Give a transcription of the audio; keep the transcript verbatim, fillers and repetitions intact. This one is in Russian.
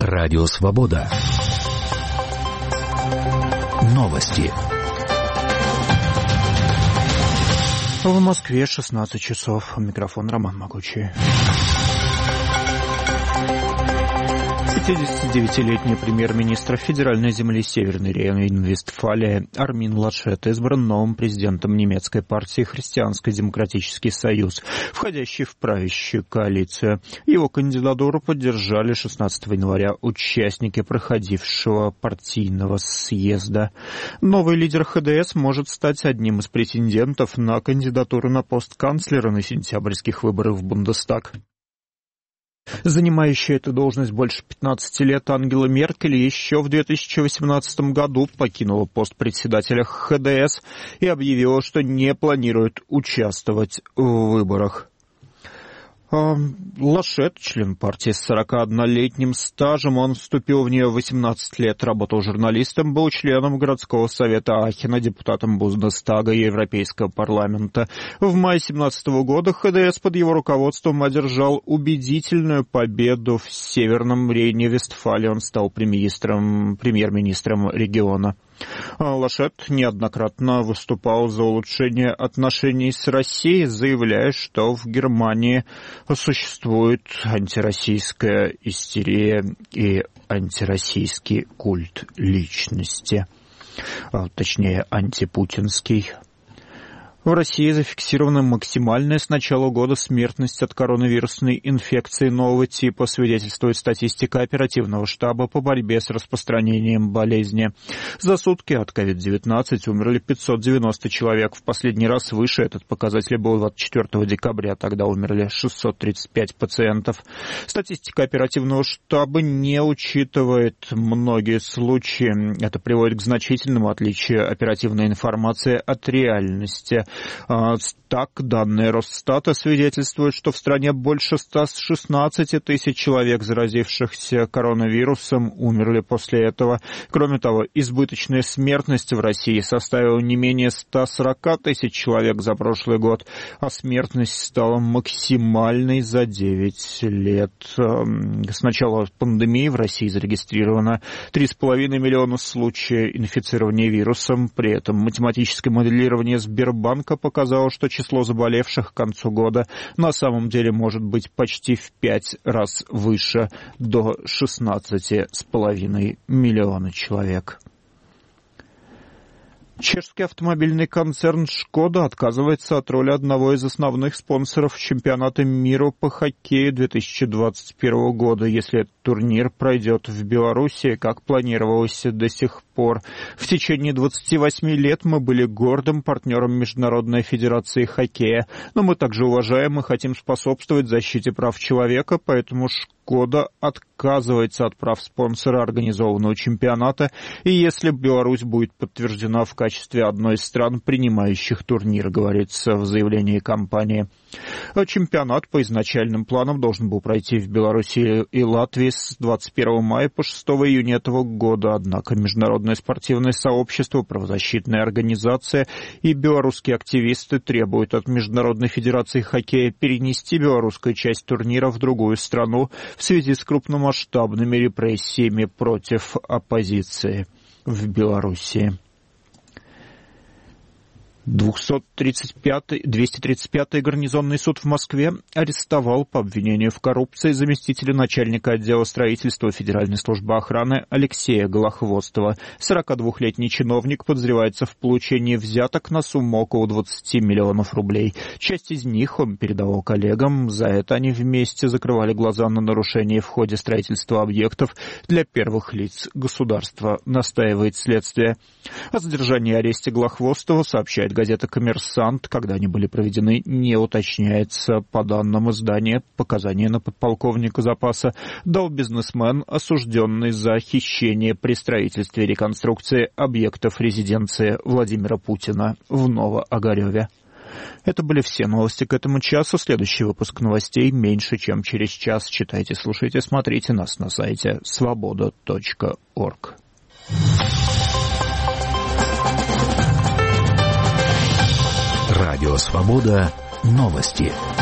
Радио Свобода. Новости. В Москве шестнадцать часов. Микрофон Роман Могучий. пятидесятидевятилетний премьер-министр федеральной земли Северной Рейн-Вестфалия Армин Лашет избран новым президентом немецкой партии «Христианско-демократический союз», входящий в правящую коалицию. Его кандидатуру поддержали шестнадцатого января участники проходившего партийного съезда. Новый лидер ХДС может стать одним из претендентов на кандидатуру на пост канцлера на сентябрьских выборах в Бундестаг. Занимающая эту должность больше пятнадцати лет Ангела Меркель еще в две тысячи восемнадцатом году покинула пост председателя ХДС и объявила, что не планирует участвовать в выборах. Лашет, член партии с сорокаоднолетним стажем, он вступил в нее в восемнадцать лет, работал журналистом, был членом городского совета Ахена, депутатом Бундестага и Европейского парламента. В мае две тысячи семнадцатого года ХДС под его руководством одержал убедительную победу в Северном Рейне-Вестфалии. Он стал премьер-министром, премьер-министром региона. Лашет неоднократно выступал за улучшение отношений с Россией, заявляя, что в Германии существует антироссийская истерия и антироссийский культ личности, точнее антипутинский. В России зафиксирована максимальная с начала года смертность от коронавирусной инфекции нового типа, свидетельствует статистика оперативного штаба по борьбе с распространением болезни. За сутки от ковид девятнадцать умерли пятьсот девяносто человек. В последний раз выше этот показатель был двадцать четвёртого декабря, тогда умерли шестьсот тридцать пять пациентов. Статистика оперативного штаба не учитывает многие случаи. Это приводит к значительному отличию оперативной информации от реальности. Так, данные Росстата свидетельствуют, что в стране больше ста шестнадцати тысяч человек, заразившихся коронавирусом, умерли после этого. Кроме того, избыточная смертность в России составила не менее ста сорока тысяч человек за прошлый год, а смертность стала максимальной за девять лет. С начала пандемии в России зарегистрировано три с половиной миллиона случаев инфицирования вирусом. При этом математическое моделирование Сбербанка показало, что число заболевших к концу года на самом деле может быть почти в пять раз выше, до шестнадцати с половиной миллиона человек. Чешский автомобильный концерн «Шкода» отказывается от роли одного из основных спонсоров чемпионата мира по хоккею две тысячи двадцать первого года, если этот турнир пройдет в Беларуси, как планировалось до сих пор. В течение двадцати восьми лет мы были гордым партнером Международной федерации хоккея, но мы также уважаем и хотим способствовать защите прав человека, поэтому «Шкода» отказывается от прав спонсора организованного чемпионата, и если Беларусь будет подтверждена в качестве одной из стран, принимающих турнир, говорится в заявлении компании. Чемпионат по изначальным планам должен был пройти в Беларуси и Латвии с двадцать первого мая по шестого июня этого года, однако международное спортивное сообщество, правозащитная организация и белорусские активисты требуют от Международной федерации хоккея перенести белорусскую часть турнира в другую страну в связи с крупномасштабными репрессиями против оппозиции в Беларуси. двести тридцать пятый гарнизонный суд в Москве арестовал по обвинению в коррупции заместителя начальника отдела строительства Федеральной службы охраны Алексея Голохвостова. сорокадвухлетний чиновник подозревается в получении взяток на сумму около двадцати миллионов рублей. Часть из них он передавал коллегам. За это они вместе закрывали глаза на нарушения в ходе строительства объектов для первых лиц государства, настаивает следствие. О задержании и аресте Голохвостова сообщает газета «Коммерсант». Когда они были проведены, не уточняется. По данным издания, показания на подполковника запаса дал бизнесмен, осужденный за хищение при строительстве и реконструкции объектов резиденции Владимира Путина в Новоогареве. Это были все новости к этому часу. Следующий выпуск новостей меньше, чем через час. Читайте, слушайте, смотрите нас на сайте свобода точка орг. Радио «Свобода». Новости.